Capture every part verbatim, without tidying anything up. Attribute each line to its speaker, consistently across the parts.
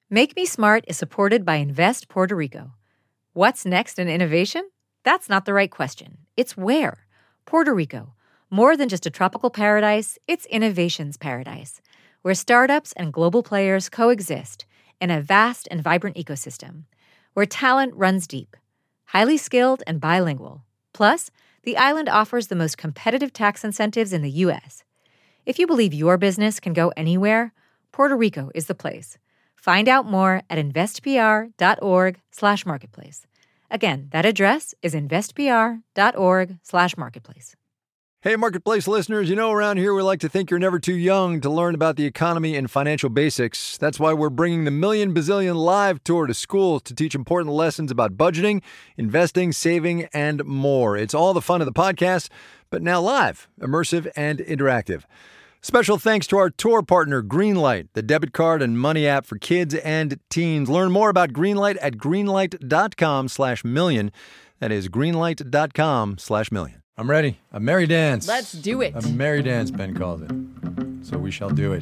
Speaker 1: Make Me Smart is supported by Invest Puerto Rico. What's next in innovation? That's not the right question. It's where. Puerto Rico. More than just a tropical paradise, it's innovation's paradise, where startups and global players coexist in a vast and vibrant ecosystem, where talent runs deep, highly skilled and bilingual. Plus, the island offers the most competitive tax incentives in the U S. If you believe your business can go anywhere, Puerto Rico is the place. Find out more at investpr.org slash marketplace. Again, that address is investpr.org slash marketplace.
Speaker 2: Hey, Marketplace listeners, you know around here we like to think you're never too young to learn about the economy and financial basics. That's why we're bringing the Million Bazillion Live Tour to schools to teach important lessons about budgeting, investing, saving, and more. It's all the fun of the podcast, but now live, immersive, and interactive. Special thanks to our tour partner, Greenlight, the debit card and money app for kids and teens. Learn more about Greenlight at greenlight.com slash million. That is greenlight.com slash million. I'm ready. A merry dance.
Speaker 3: Let's do it.
Speaker 2: A merry dance, Ben calls it. So we shall do it.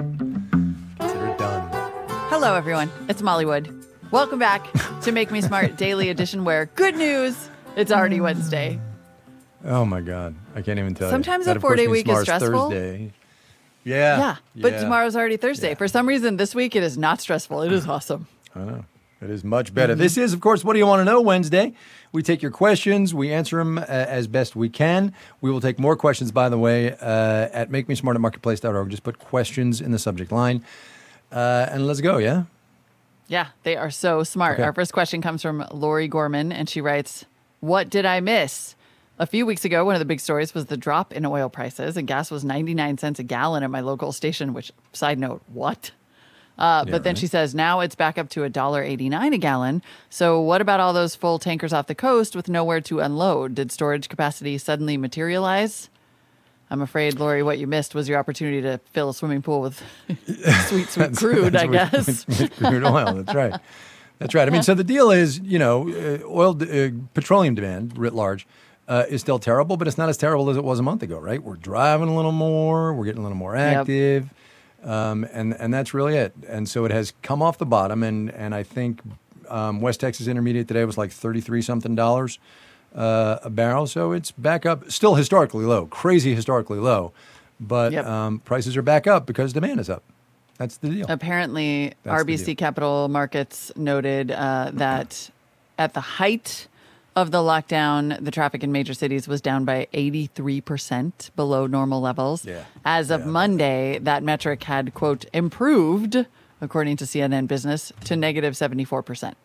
Speaker 2: Consider it done.
Speaker 3: Hello, everyone. It's Molly Wood. Welcome back to Make Me Smart Daily Edition, where good news, it's already Wednesday.
Speaker 2: Oh, my God. I can't even tell
Speaker 3: Sometimes
Speaker 2: you.
Speaker 3: a four-day week is stressful.
Speaker 2: Thursday. Yeah.
Speaker 3: Yeah, but
Speaker 2: yeah.
Speaker 3: tomorrow's already Thursday.
Speaker 2: Yeah.
Speaker 3: For some reason, this week it is not stressful. It is awesome.
Speaker 2: I know. It is much better. Mm-hmm. This is, of course, What Do You Want to Know Wednesday. We take your questions. We answer them uh, as best we can. We will take more questions, by the way, uh, at make me smart at marketplace dot org. Just put questions in the subject line. Uh, and let's go, yeah?
Speaker 3: Yeah, they are so smart.
Speaker 2: Okay.
Speaker 3: Our first question comes from Lori Gorman, and she writes, what did I miss? A few weeks ago, one of the big stories was the drop in oil prices, and gas was ninety-nine cents a gallon at my local station, which, side note, what? Uh,
Speaker 2: yeah,
Speaker 3: but then
Speaker 2: right.
Speaker 3: she says now it's back up to one dollar eighty-nine a gallon. So what about all those full tankers off the coast with nowhere to unload? Did storage capacity suddenly materialize? I'm afraid, Lori, what you missed was your opportunity to fill a swimming pool with sweet, sweet
Speaker 2: that's,
Speaker 3: crude,
Speaker 2: that's
Speaker 3: I
Speaker 2: with,
Speaker 3: guess.
Speaker 2: With, with crude oil, that's right. That's right. I mean, so the deal is, you know, uh, oil, uh, petroleum demand writ large uh, is still terrible, but it's not as terrible as it was a month ago, right? We're driving a little more. We're getting a little more active. Yep. Um, and, and that's really it. And so it has come off the bottom. And, and I think um, West Texas Intermediate today was like thirty-three something dollars uh, a barrel. So it's back up, still historically low, crazy historically low. But
Speaker 3: Yep.
Speaker 2: um, prices are back up because demand is up. That's the deal.
Speaker 3: Apparently,
Speaker 2: That's
Speaker 3: R B C
Speaker 2: the deal.
Speaker 3: Capital Markets noted uh, that at the height of the lockdown, the traffic in major cities was down by eighty-three percent below normal levels.
Speaker 2: Yeah.
Speaker 3: As of
Speaker 2: Yeah.
Speaker 3: Monday, that metric had, quote, improved, according to C N N Business, to negative seventy-four percent.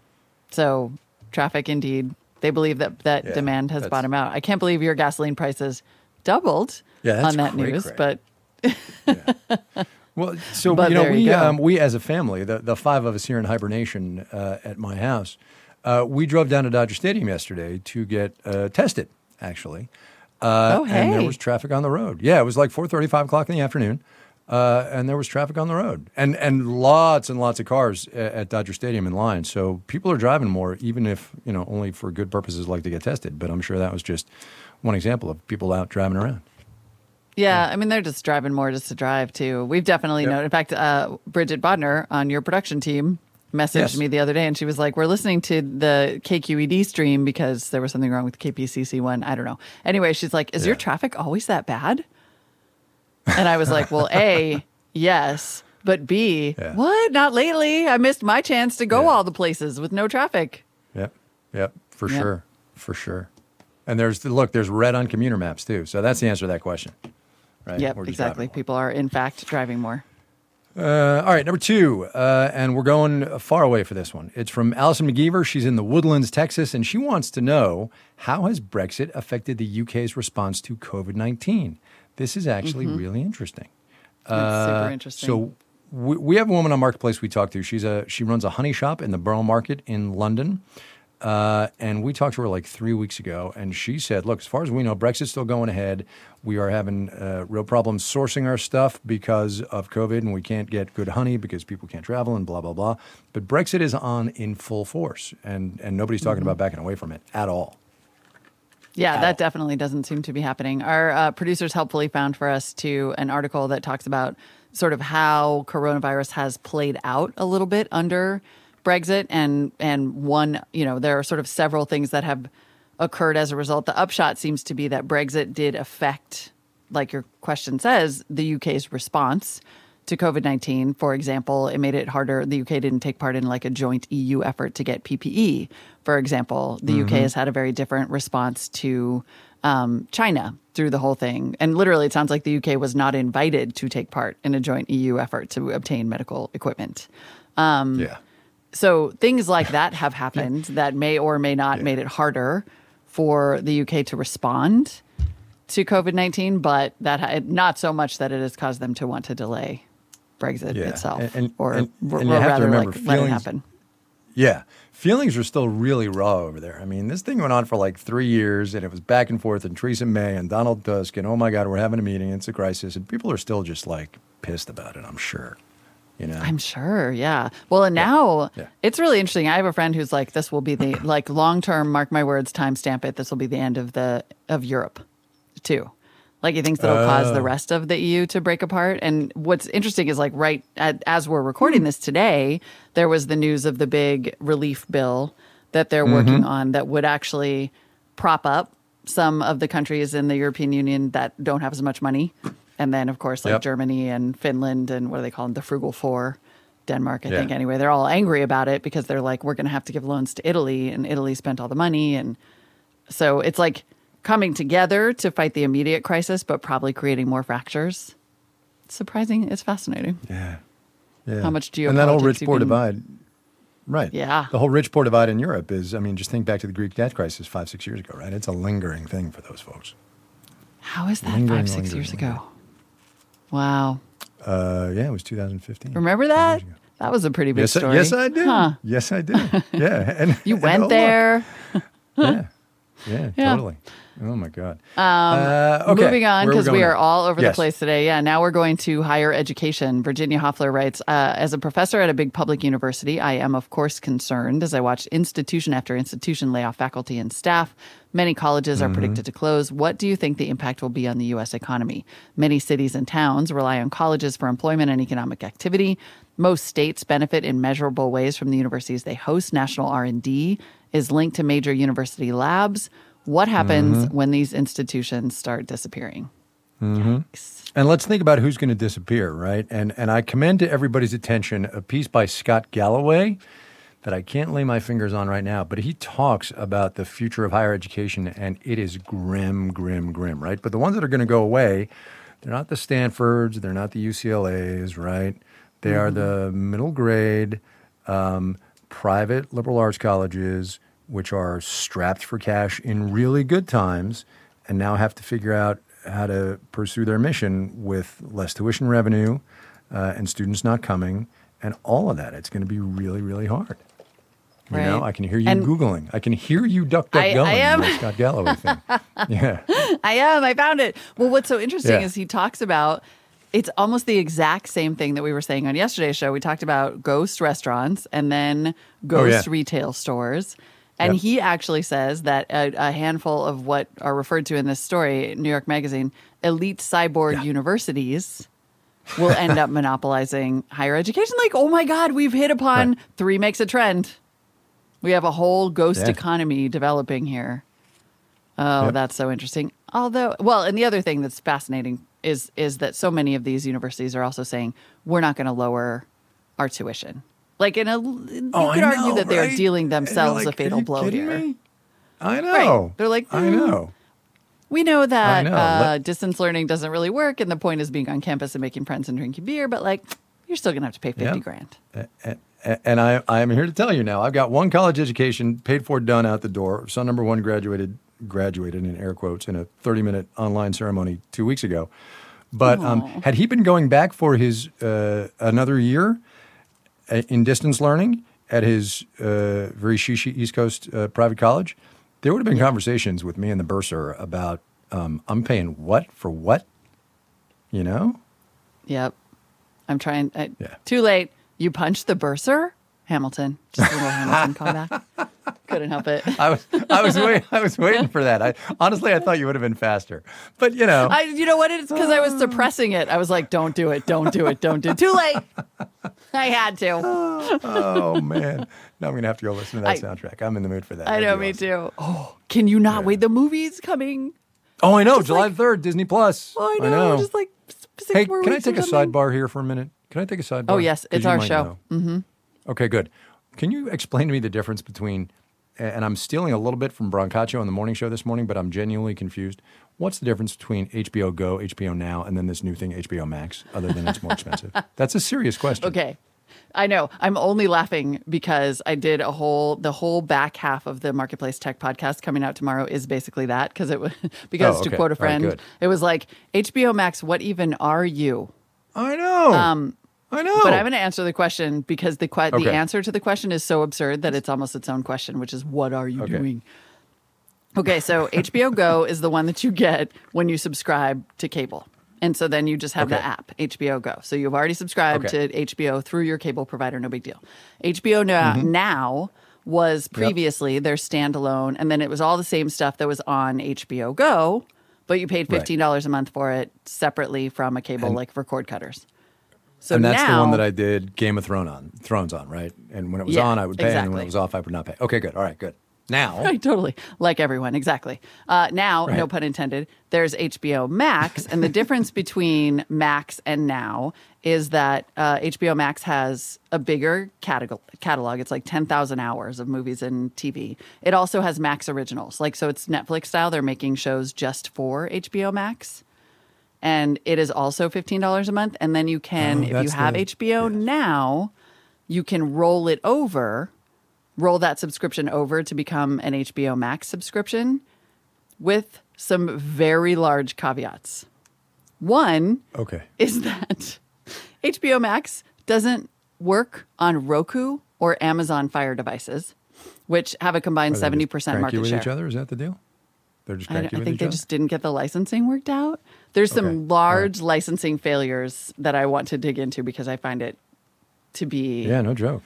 Speaker 3: So traffic, indeed, they believe that, that
Speaker 2: Yeah,
Speaker 3: demand has
Speaker 2: that's-
Speaker 3: bottomed out. I can't believe your gasoline prices doubled
Speaker 2: Yeah, that's
Speaker 3: on that
Speaker 2: cray,
Speaker 3: news,
Speaker 2: cray.
Speaker 3: but...
Speaker 2: Well, so
Speaker 3: But
Speaker 2: you know,
Speaker 3: there
Speaker 2: we
Speaker 3: you go.
Speaker 2: um, we as a family, the the five of us here in hibernation uh, at my house, uh, we drove down to Dodger Stadium yesterday to get uh, tested. Actually, uh,
Speaker 3: Oh,
Speaker 2: and there
Speaker 3: hey.
Speaker 2: was traffic on the road. Yeah, it was like four thirty, five o'clock in the afternoon, uh, and there was traffic on the road, and and lots and lots of cars at, at Dodger Stadium in line. So people are driving more, even if you know only for good purposes, like to get tested. But I'm sure that was just one example of people out driving around.
Speaker 3: Yeah, I mean, they're just driving more just to drive, too. We've definitely
Speaker 2: Yep.
Speaker 3: known. In fact, uh, Bridget Bodner on your production team messaged
Speaker 2: Yes.
Speaker 3: me the other day, and she was like, we're listening to the K Q E D stream because there was something wrong with K P C C one. I don't know. Anyway, she's like, is your
Speaker 2: Yeah.
Speaker 3: traffic always that bad? And I was like, well, A, yes, but B,
Speaker 2: Yeah.
Speaker 3: what? Not lately. I missed my chance to go
Speaker 2: Yeah.
Speaker 3: all the places with no traffic.
Speaker 2: Yep, yep, for
Speaker 3: Yep.
Speaker 2: sure, for sure. And there's look, there's red on commuter maps too. So that's the answer to that question. Right?
Speaker 3: Yep,
Speaker 2: We're just
Speaker 3: exactly.
Speaker 2: driving
Speaker 3: People are, in fact, driving more.
Speaker 2: more. Uh, all right, number two, uh, and we're going far away for this one. It's from Allison McGeever. She's in the Woodlands, Texas, and she wants to know, how has Brexit affected the U K's response to COVID nineteen? This is actually really interesting.
Speaker 3: That's super interesting.
Speaker 2: So we, we have a woman on Marketplace we talked to. She's a she runs a honey shop in the Borough Market in London. Uh, and we talked to her like three weeks ago, and she said, look, as far as we know, Brexit's still going ahead. We are having uh, real problems sourcing our stuff because of COVID, and we can't get good honey because people can't travel and blah, blah, blah. But Brexit is on in full force, and, and nobody's talking
Speaker 3: Mm-hmm.
Speaker 2: about backing away from it at all.
Speaker 3: Yeah,
Speaker 2: at
Speaker 3: that
Speaker 2: all.
Speaker 3: definitely doesn't seem to be happening. Our uh, producers helpfully found for us too an article that talks about sort of how coronavirus has played out a little bit under Brexit, and and one, you know, there are sort of several things that have occurred as a result. The upshot seems to be that Brexit did affect, like your question says, the U K's response to COVID nineteen. For example, it made it harder. The U K didn't take part in like a joint E U effort to get P P E. For example, the mm-hmm. U K has had a very different response to um, China through the whole thing. And literally, it sounds like the U K was not invited to take part in a joint E U effort to obtain medical equipment. Um,
Speaker 2: yeah.
Speaker 3: So things like that have happened that may or may not yeah. made it harder for the U K to respond to COVID nineteen, but that not so much that it has caused them to want to delay Brexit yeah. itself,
Speaker 2: and, and,
Speaker 3: or,
Speaker 2: and,
Speaker 3: or
Speaker 2: and you have
Speaker 3: rather
Speaker 2: to remember,
Speaker 3: like
Speaker 2: feelings,
Speaker 3: let it happen.
Speaker 2: Yeah. Feelings are still really raw over there. I mean, this thing went on for like three years, and it was back and forth, and Theresa May and Donald Tusk, and oh my God, we're having a meeting, it's a crisis, and people are still just like pissed about it, I'm sure. You know?
Speaker 3: I'm sure, yeah. Well, and now
Speaker 2: yeah. Yeah.
Speaker 3: it's really interesting. I have a friend who's like, this will be the, like long-term, mark my words, timestamp it, this will be the end of the of Europe, too. Like he thinks that'll oh. cause the rest of the E U to break apart. And what's interesting is like right at, as we're recording this today, there was the news of the big relief bill that they're mm-hmm. working on that would actually prop up some of the countries in the European Union that don't have as much money. And then, of course, like yep. Germany and Finland and what do they call them? The Frugal Four, Denmark, I yeah. think. Anyway, they're all angry about it because they're like, we're going to have to give loans to Italy, and Italy spent all the money. And so it's like coming together to fight the immediate crisis, but probably creating more fractures. It's surprising. It's fascinating.
Speaker 2: Yeah. Yeah.
Speaker 3: How much geopolitics
Speaker 2: And that whole rich poor
Speaker 3: can...
Speaker 2: divide. Right.
Speaker 3: Yeah.
Speaker 2: The whole rich poor divide in Europe is, I mean, just think back to the Greek debt crisis five, six years ago, right? It's a lingering thing for those folks.
Speaker 3: How is that
Speaker 2: lingering,
Speaker 3: five, six
Speaker 2: lingering,
Speaker 3: years
Speaker 2: lingering.
Speaker 3: ago? Wow.
Speaker 2: Uh, yeah, it was two thousand fifteen.
Speaker 3: Remember that? That was a pretty big
Speaker 2: yes,
Speaker 3: story.
Speaker 2: I, yes, I do. Huh. Yes, I do. Yeah. And,
Speaker 3: you
Speaker 2: and,
Speaker 3: went
Speaker 2: oh,
Speaker 3: there.
Speaker 2: yeah. yeah. Yeah, totally. Oh, my God.
Speaker 3: Um,
Speaker 2: uh, okay.
Speaker 3: Moving on, because we, we are
Speaker 2: now?
Speaker 3: all over
Speaker 2: yes.
Speaker 3: the place today. Yeah, now we're going to higher education. Virginia Hoffler writes, uh, as a professor at a big public university, I am, of course, concerned as I watch institution after institution lay off faculty and staff. Many colleges are mm-hmm. predicted to close. What do you think the impact will be on the U S economy? Many cities and towns rely on colleges for employment and economic activity. Most states benefit in measurable ways from the universities they host. National R and D is linked to major university labs. What happens mm-hmm. when these institutions start disappearing?
Speaker 2: Mm-hmm. And let's think about who's going to disappear, right? And and I commend to everybody's attention a piece by Scott Galloway that I can't lay my fingers on right now, but he talks about the future of higher education, and it is grim, grim, grim, right? But the ones that are going to go away, they're not the Stanfords, they're not the U C L As, right? They mm-hmm. are the middle grade, um, private liberal arts colleges, which are strapped for cash in really good times and now have to figure out how to pursue their mission with less tuition revenue uh, and students not coming and all of that. It's going to be really, really hard. You
Speaker 3: right.
Speaker 2: know, I can hear you
Speaker 3: and
Speaker 2: Googling. I can hear you duck, duck,
Speaker 3: I,
Speaker 2: going.
Speaker 3: I am.
Speaker 2: The Scott Galloway thing. Yeah.
Speaker 3: I am. I found it. Well, what's so interesting
Speaker 2: yeah.
Speaker 3: is he talks about it's almost the exact same thing that we were saying on yesterday's show. We talked about ghost restaurants and then ghost
Speaker 2: oh, yeah.
Speaker 3: retail stores. And
Speaker 2: yep.
Speaker 3: he actually says that a, a handful of what are referred to in this story, New York Magazine, elite cyborg
Speaker 2: yeah.
Speaker 3: universities will end up monopolizing higher education. Like, oh my God, we've hit upon right. three makes a trend. We have a whole ghost
Speaker 2: yeah.
Speaker 3: economy developing here. Oh, yep. That's so interesting. Although, well, and the other thing that's fascinating is is that so many of these universities are also saying, we're not going to lower our tuition. Like, in a, you
Speaker 2: oh,
Speaker 3: could
Speaker 2: I
Speaker 3: argue
Speaker 2: know,
Speaker 3: that they
Speaker 2: right?
Speaker 3: are dealing themselves
Speaker 2: like,
Speaker 3: a fatal blow
Speaker 2: kidding
Speaker 3: here.
Speaker 2: Me? I know.
Speaker 3: Right. They're like, mm,
Speaker 2: I know.
Speaker 3: We know that
Speaker 2: know.
Speaker 3: Uh,
Speaker 2: Let-
Speaker 3: distance learning doesn't really work, and the point is being on campus and making friends and drinking beer, but like, you're still going to have to pay fifty
Speaker 2: yeah.
Speaker 3: grand.
Speaker 2: And, and I, I'm here to tell you now, I've got one college education paid for, done, out the door. Son number one graduated, graduated in air quotes, in a thirty-minute online ceremony two weeks ago. But um, had he been going back for his uh, another year in distance learning at his uh, very shishi East Coast uh, private college, there would have been yeah. conversations with me and the bursar about, um, I'm paying what for what? You know?
Speaker 3: Yep. I'm trying. I,
Speaker 2: yeah.
Speaker 3: Too late. You punched the bursar? Hamilton. Just a little Hamilton callback. Couldn't help it.
Speaker 2: I was, I was waiting. I was waiting for that. I honestly, I thought you would have been faster, but you know,
Speaker 3: I, you know what? It's because I was suppressing it. I was like, "Don't do it! Don't do it! Don't do it!" Too late. I had to.
Speaker 2: oh man, now I'm gonna have to go listen to that
Speaker 3: I,
Speaker 2: soundtrack. I'm in the mood for that.
Speaker 3: I
Speaker 2: That'd
Speaker 3: know,
Speaker 2: be
Speaker 3: me
Speaker 2: awesome.
Speaker 3: too. Oh, can you not
Speaker 2: Yeah.
Speaker 3: wait? The movie's coming.
Speaker 2: Oh, I know,
Speaker 3: Just
Speaker 2: July
Speaker 3: like-
Speaker 2: third, Disney Plus.
Speaker 3: Oh, I know.
Speaker 2: I know.
Speaker 3: Just like six
Speaker 2: Hey,
Speaker 3: more
Speaker 2: can I
Speaker 3: weeks
Speaker 2: take
Speaker 3: or
Speaker 2: a
Speaker 3: something.
Speaker 2: sidebar here for a minute? Can I take a sidebar?
Speaker 3: Oh yes,
Speaker 2: 'Cause
Speaker 3: it's
Speaker 2: you
Speaker 3: our
Speaker 2: might
Speaker 3: show.
Speaker 2: know.
Speaker 3: Mm-hmm.
Speaker 2: Okay, good. Can you explain to me the difference between, and I'm stealing a little bit from Brancaccio on the morning show this morning, but I'm genuinely confused. What's the difference between H B O Go, H B O Now, and then this new thing, H B O Max, other than it's more expensive? That's a serious question.
Speaker 3: Okay. I know. I'm only laughing because I did a whole the whole back half of the Marketplace Tech podcast coming out tomorrow is basically that because it was because
Speaker 2: Oh,
Speaker 3: to
Speaker 2: okay.
Speaker 3: quote a
Speaker 2: All right,
Speaker 3: friend,
Speaker 2: good.
Speaker 3: it was like H B O Max. What even are you?
Speaker 2: I know.
Speaker 3: Um,
Speaker 2: I know.
Speaker 3: But I'm going to answer the question because the que-
Speaker 2: Okay.
Speaker 3: the answer to the question is so absurd that it's almost its own question, which is what are you
Speaker 2: Okay.
Speaker 3: doing? Okay, so H B O Go is the one that you get when you subscribe to cable. And so then you just have the
Speaker 2: Okay.
Speaker 3: app, H B O Go. So you've already subscribed
Speaker 2: Okay.
Speaker 3: to H B O through your cable provider, no big deal. H B O Now,
Speaker 2: Mm-hmm.
Speaker 3: now was previously their standalone, and then it was all the same stuff that was on H B O Go, but you paid fifteen dollars a month for it separately from a cable,
Speaker 2: And-
Speaker 3: like for cord cutters. So
Speaker 2: and that's
Speaker 3: now,
Speaker 2: the one that I did Game of Thrones on, Thrones on, right? And when it was
Speaker 3: Yeah,
Speaker 2: on, I would pay, and when
Speaker 3: exactly.
Speaker 2: it was off, I would not pay. Okay, good. All right, good. Now,
Speaker 3: Right, totally. Like everyone, exactly. Uh, now, no
Speaker 2: Right.
Speaker 3: pun intended, there's H B O Max. And the difference between Max and Now is that uh, H B O Max has a bigger catalog. catalog. It's like ten thousand hours of movies and T V. It also has Max originals. Like, so it's Netflix style. They're making shows just for H B O Max. And it is also fifteen dollars a month. And then you can,
Speaker 2: Oh,
Speaker 3: if you
Speaker 2: that's
Speaker 3: have
Speaker 2: the-
Speaker 3: H B O
Speaker 2: yes.
Speaker 3: Now, you can roll it over, roll that subscription over to become an H B O Max subscription with some very large caveats. One
Speaker 2: okay.
Speaker 3: is that H B O Max doesn't work on Roku or Amazon Fire devices, which have a combined
Speaker 2: Are they just
Speaker 3: seventy percent
Speaker 2: cranky
Speaker 3: market
Speaker 2: with
Speaker 3: share.
Speaker 2: each other? Is that the deal? They're just
Speaker 3: I,
Speaker 2: cranky
Speaker 3: I
Speaker 2: with
Speaker 3: think
Speaker 2: each
Speaker 3: they
Speaker 2: other?
Speaker 3: just didn't get the licensing worked out. There's some
Speaker 2: Okay.
Speaker 3: large licensing failures that I want to dig into because I find it to be
Speaker 2: Yeah, no joke.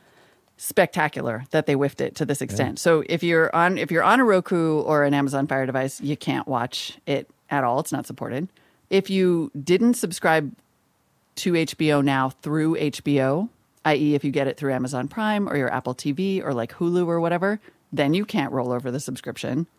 Speaker 3: spectacular that they whiffed it to this extent. So if you're on if you're on a Roku or an Amazon Fire device, you can't watch it at all. It's not supported. If you didn't subscribe to H B O Now through H B O, that is if you get it through Amazon Prime or your Apple T V or like Hulu or whatever, then you can't roll over the subscription.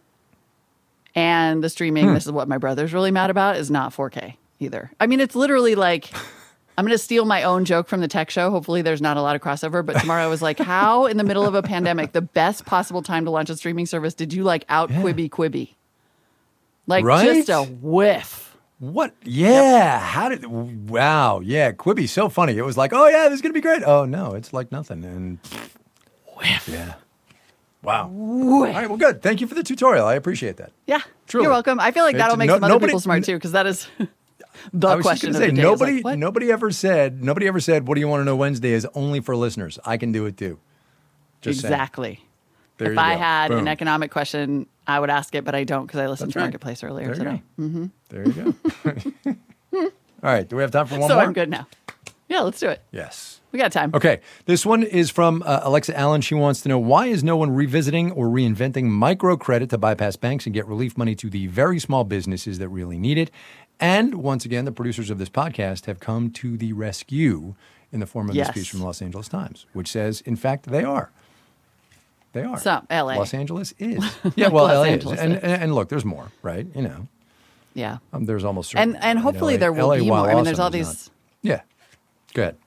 Speaker 3: And the streaming, this is what my brother's really mad about, is not four K either. I mean, it's literally like I'm going to steal my own joke from the tech show. Hopefully there's not a lot of crossover. But tomorrow I was like, how in the middle of a pandemic, the best possible time to launch a streaming service, did you like out Quibi Quibi? Like
Speaker 2: Right?
Speaker 3: just a whiff.
Speaker 2: What? Yeah. How did? Wow. Yeah. Quibi's so funny. It was like, oh yeah, this is gonna be great. Oh no, it's like nothing. And
Speaker 3: Whiff.
Speaker 2: yeah. Wow.
Speaker 3: Whiff.
Speaker 2: All right. Well, good. Thank you for the tutorial. I appreciate that.
Speaker 3: Yeah.
Speaker 2: Truly.
Speaker 3: You're welcome. I feel like
Speaker 2: It's-
Speaker 3: that'll make
Speaker 2: no-
Speaker 3: some other
Speaker 2: nobody-
Speaker 3: people smart too, because that is the
Speaker 2: I was just
Speaker 3: question
Speaker 2: gonna
Speaker 3: of
Speaker 2: say
Speaker 3: the day. is
Speaker 2: nobody.
Speaker 3: like, what?
Speaker 2: nobody ever said. Nobody ever said. What do you want to know Wednesday is only for listeners. I can do it too. Just saying.
Speaker 3: Exactly.
Speaker 2: There
Speaker 3: if
Speaker 2: you
Speaker 3: I
Speaker 2: go.
Speaker 3: had
Speaker 2: Boom.
Speaker 3: an economic question, I would ask it, but I don't because I listened
Speaker 2: That's
Speaker 3: to
Speaker 2: right.
Speaker 3: Marketplace earlier
Speaker 2: There you
Speaker 3: today.
Speaker 2: go. There you go. All right. Do we have time for one
Speaker 3: So
Speaker 2: more?
Speaker 3: I'm good now. Yeah, let's do it.
Speaker 2: Yes.
Speaker 3: We got time.
Speaker 2: Okay, this one is from uh, Alexa Allen. She wants to know, why is no one revisiting or reinventing microcredit to bypass banks and get relief money to the very small businesses that really need it? And once again, the producers of this podcast have come to the rescue in the form of
Speaker 3: Yes.
Speaker 2: this piece from the Los Angeles Times, which says, in fact, they are. They are.
Speaker 3: So, L A.
Speaker 2: Los Angeles is. Yeah, well,
Speaker 3: Los
Speaker 2: L A
Speaker 3: Angeles
Speaker 2: is. And,
Speaker 3: is.
Speaker 2: and, and look, there's more, right? You know,
Speaker 3: Yeah.
Speaker 2: um, there's almost
Speaker 3: And
Speaker 2: certainly
Speaker 3: and
Speaker 2: more in
Speaker 3: hopefully
Speaker 2: L A.
Speaker 3: there will
Speaker 2: L A,
Speaker 3: be
Speaker 2: while
Speaker 3: more. I mean, there's
Speaker 2: awesome,
Speaker 3: all
Speaker 2: is
Speaker 3: these.
Speaker 2: not- Yeah. Go ahead.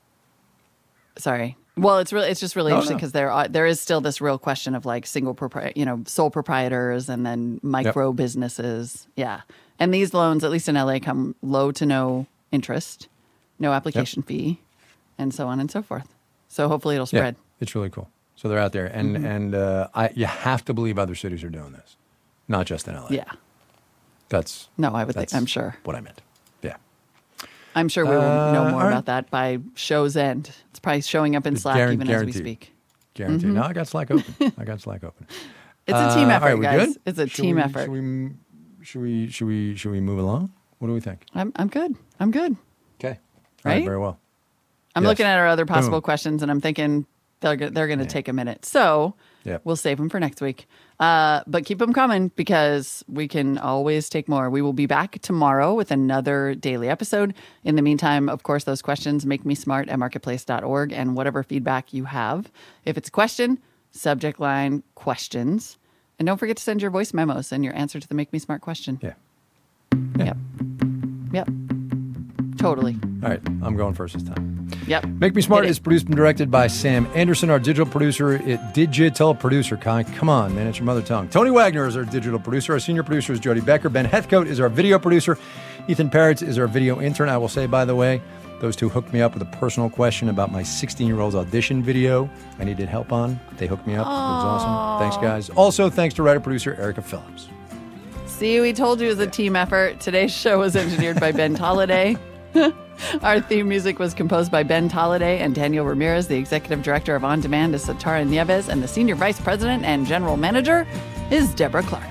Speaker 3: Sorry. Well, it's really it's just really
Speaker 2: Oh,
Speaker 3: interesting
Speaker 2: no.
Speaker 3: because there are, there is still this real question of like single propri- you know, sole proprietors and then micro businesses. Yeah. And these loans, at least in L A, come low to no interest, no application fee, and so on and so forth. So hopefully it'll spread.
Speaker 2: Yeah, it's really cool. So they're out there, and
Speaker 3: Mm-hmm.
Speaker 2: and uh, I you have to believe other cities are doing this, not just in L A.
Speaker 3: Yeah.
Speaker 2: That's
Speaker 3: No, I would think
Speaker 2: that's
Speaker 3: I'm sure.
Speaker 2: what I meant. Yeah,
Speaker 3: I'm sure we will know
Speaker 2: Uh,
Speaker 3: more
Speaker 2: all right.
Speaker 3: about that by show's end. It's probably showing up in Slack
Speaker 2: Guaran-
Speaker 3: even as we
Speaker 2: guaranteed.
Speaker 3: speak.
Speaker 2: guaranteed. No, I got Slack open. I got Slack open.
Speaker 3: It's a team
Speaker 2: Uh,
Speaker 3: effort,
Speaker 2: all right, we
Speaker 3: guys.
Speaker 2: good?
Speaker 3: It's a
Speaker 2: Should
Speaker 3: team
Speaker 2: we-
Speaker 3: effort.
Speaker 2: Should we, should we should we should we move along? What do we think?
Speaker 3: I'm I'm good. I'm good.
Speaker 2: Okay,
Speaker 3: Right?
Speaker 2: very well.
Speaker 3: I'm
Speaker 2: Yes.
Speaker 3: looking at our other possible
Speaker 2: Boom.
Speaker 3: questions and I'm thinking They're, go- they're going to yeah. take a minute. So
Speaker 2: yep.
Speaker 3: we'll save them for next week. Uh, but keep them coming because we can always take more. We will be back tomorrow with another daily episode. In the meantime, of course, those questions make me smart at marketplace dot org and whatever feedback you have. If it's a question, subject line questions. And don't forget to send your voice memos and your answer to the Make Me Smart question.
Speaker 2: Yeah.
Speaker 3: yeah. Yep. Yep. Totally.
Speaker 2: All right. I'm going first this time.
Speaker 3: Yep.
Speaker 2: Make Me Smart is produced and directed by Sam Anderson, our digital producer at Digital Producer. Con. Come on, man. It's your mother tongue. Tony Wagner is our digital producer. Our senior producer is Jody Becker. Ben Heathcote is our video producer. Ethan Parrots is our video intern. I will say, by the way, those two hooked me up with a personal question about my sixteen-year-old's audition video I needed help on. They hooked me up. Aww. It was awesome. Thanks, guys. Also, thanks to writer-producer Erica Phillips.
Speaker 3: See, we told you it was a team effort. Today's show was engineered by Ben Tolliday. Our theme music was composed by Ben Tolliday and Daniel Ramirez. The executive director of On Demand is Satara Nieves, and the senior vice president and general manager is Deborah Clark.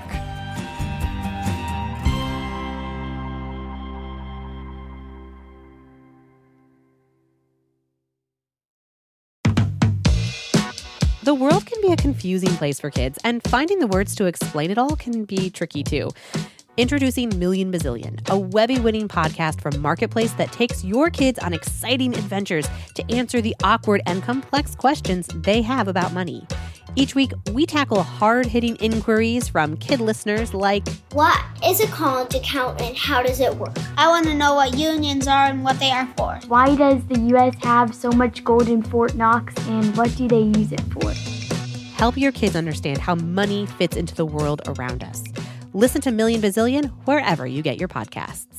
Speaker 4: The world can be a confusing place for kids, and finding the words to explain it all can be tricky too. Introducing Million Bazillion, a Webby-winning podcast from Marketplace that takes your kids on exciting adventures to answer the awkward and complex questions they have about money. Each week, we tackle hard-hitting inquiries from kid listeners like,
Speaker 5: what is a college account and how does it work? I want to know what unions are and what they are for.
Speaker 6: Why does the U S have so much gold in Fort Knox and what do they use it for?
Speaker 4: Help your kids understand how money fits into the world around us. Listen to Million Bazillion wherever you get your podcasts.